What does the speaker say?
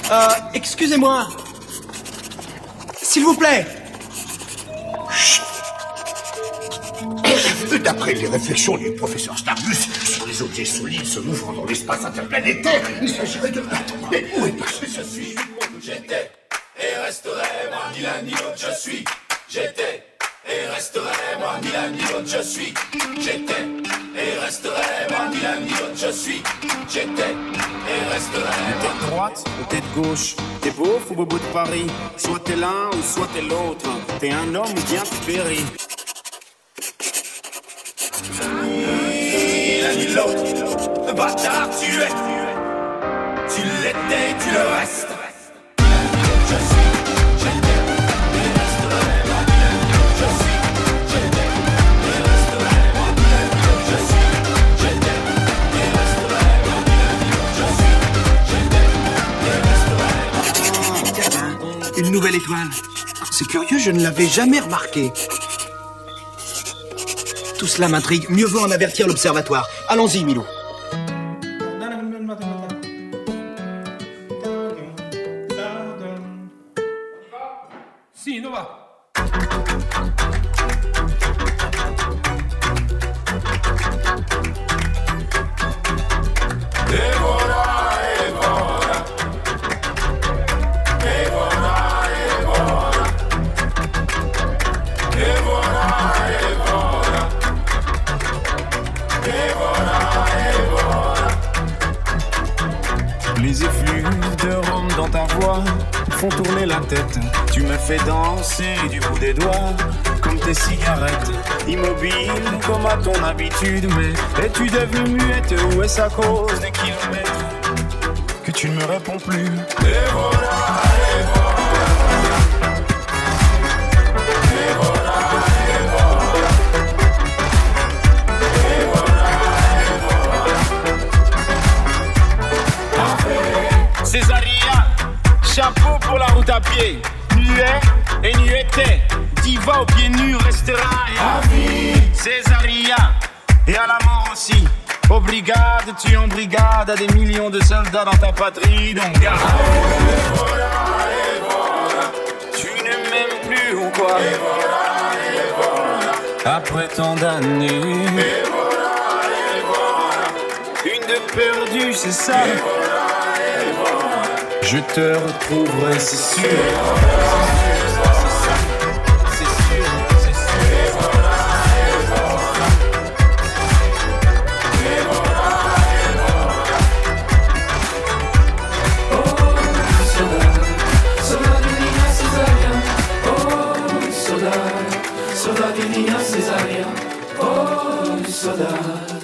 Excusez-moi. S'il vous plaît. D'après les réflexions du professeur Starbus sur les objets solides se mouvant dans l'espace interplanétaire, il s'agirait de... Mais où est passé ce suis? J'étais et resterai, moi ni l'un ni l'autre je suis. J'étais et resterai, moi ni l'un ni l'autre je suis. J'étais et resterai, moi ni l'un ni l'autre je suis. J'étais et resterai. T'es de droite ou t'es de gauche? T'es beauf ou bobo de Paris? Soit t'es l'un ou soit t'es l'autre. T'es un homme ou bien tu péris. Ni l'un ni l'autre, bâtard tu es. Tu l'étais, tu le restes. Je suis, j'étais, et resterai, moi ni l'un ni l'autre je suis. J'étais, et resterai, moi ni l'un ni l'autre je suis. J'étais, et resterai, moi ni l'un ni l'autre je suis. J'étais, et resterai, moi. Une nouvelle étoile. C'est curieux, je ne l'avais jamais remarqué. Tout cela m'intrigue. Mieux vaut en avertir l'observatoire. Allons-y, Milou. Sì, dove va? Les effluves de rhum dans ta voix font tourner la tête. Tu me fais danser du bout des doigts comme tes cigarettes. Immobile comme à ton habitude, mais es-tu devenue muette ou est-ce à cause des kilomètres que tu ne me réponds plus? Et voilà, et voilà. Et voilà, et voilà. Et voilà, et voilà. Césaria, chapeau pour la route à pied. Nuet et nueté, diva aux pieds nus restera à vie. Césaria, et à la mort aussi. Aux brigades, tu en brigade à des millions de soldats dans ta patrie, donc garde. Et voilà, et voilà. Tu ne m'aimes plus ou quoi? Et voilà, et voilà. Après tant d'années, Et voilà, et voilà. une de perdue, c'est ça. Et voilà, et voilà. Je te retrouverai, c'est sûr. C'est sûr, c'est sûr. Et voilà, et voilà. Et voilà, et voilà. Oh, soldadinha Cesaria. Oh, soldadinha Cesaria. Oh, soldado.